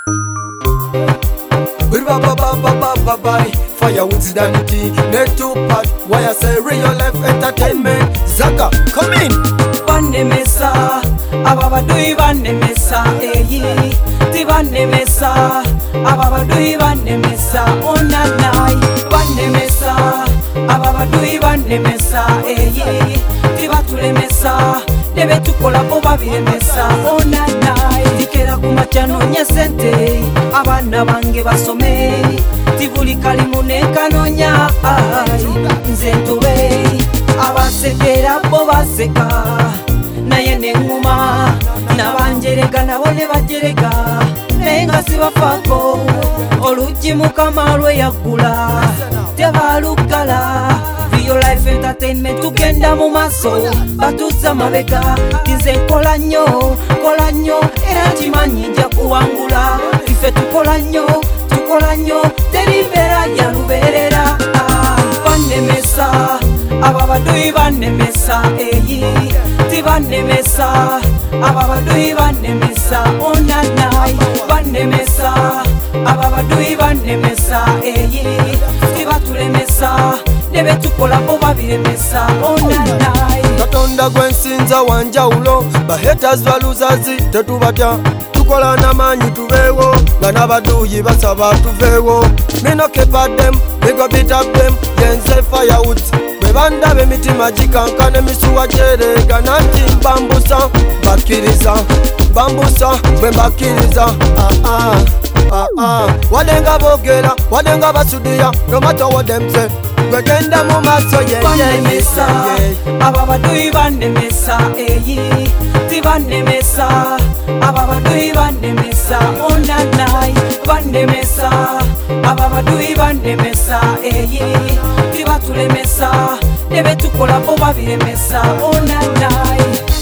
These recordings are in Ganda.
Firewoods Danity, net to part. Why I say real life entertainment. Zaka, come in. Vanemesa, ababadui vanemesa, eyi. Ti vanemesa, ababadui vanemesa, onanai. Vanemesa, ababadui vanemesa, eyi. Ti batulemesa, debe tukola boba viremesa, onanai. Tikera kumachano nyesente, abana bange basome. Tivuli kalimu nekanonya nze ntube abasekera bo baseka naye nenguma nabanjereka nabo ne bajereka naye nga sibafako olugi mukama lwe yaggula tebalugala Real Life Entertainment tugenda mu maaso batuza mabega nze nkola nnyo era kimanyi nja kuwangula ife tukola nnyo teribera ya luberera vanemesa ababadui vanemesa eyi ti vanemesa ababadui vanemesa onanai vanemesa ababadui vanemesa eyi ti batulemesa debe tukola bo babiremesa onanai Katonda gwensinza wanjawulo bahaters baluzazi tetubatya tukola namanyi tubeewo nga n'abaduuyi basaba tuveewo mino kepa dem bigo beat up them yenze Firewoods bwe bandaba emitima gikankana emisuwa gyerega nanti bambusa bwe mbakkiriza wadenga boogera wadenga basudiya no matter what them say gwegenda mu maaso vanemesa ababadui vanemesa eyi ti vanemesa ababadui vanemesa onanai vanemesa ababadui vanemesa eyi ti batulemesa debe tukola bo babiremesa onanai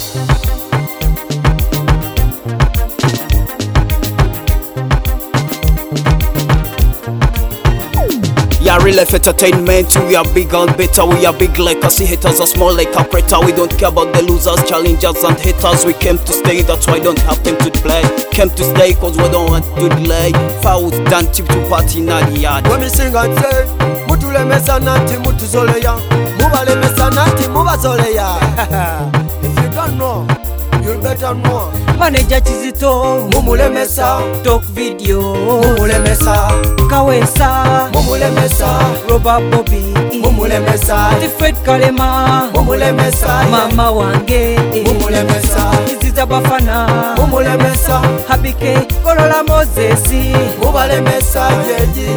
Yeah, Real Life Entertainment, we are big and better. We are big like us, haters are small like a predator. We don't care about the losers, challengers and haters. We came to stay, that's why I don't have time to play. Came to stay cause we don't want to delay. Firewoods done tip to party in the yard. When me sing and say mutulemesa nanti mutuzoleya mubalemesa nanti mubazoleya. If you don't know, you better know. Manager Kizito mumulemesa, Talk Video mumulemesa, Kawesa mumulemesa, Roba Bobby mumulemesa, Fred Kalema mumulemesa, Mama wange mumulemesa, Iziza Bafana mumulemesa, Habike Kolola Moses mubalemesa yeji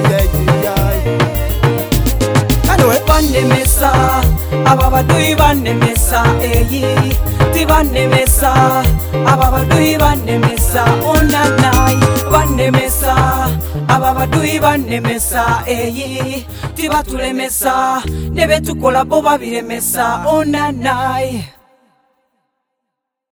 vanemesa ababadui vanemesa eyi ti vanemesa ababadui vanemesa onanai vanemesa ababadui vanemesa eyi ti batulemesa debe tukola bo babiremesa onanai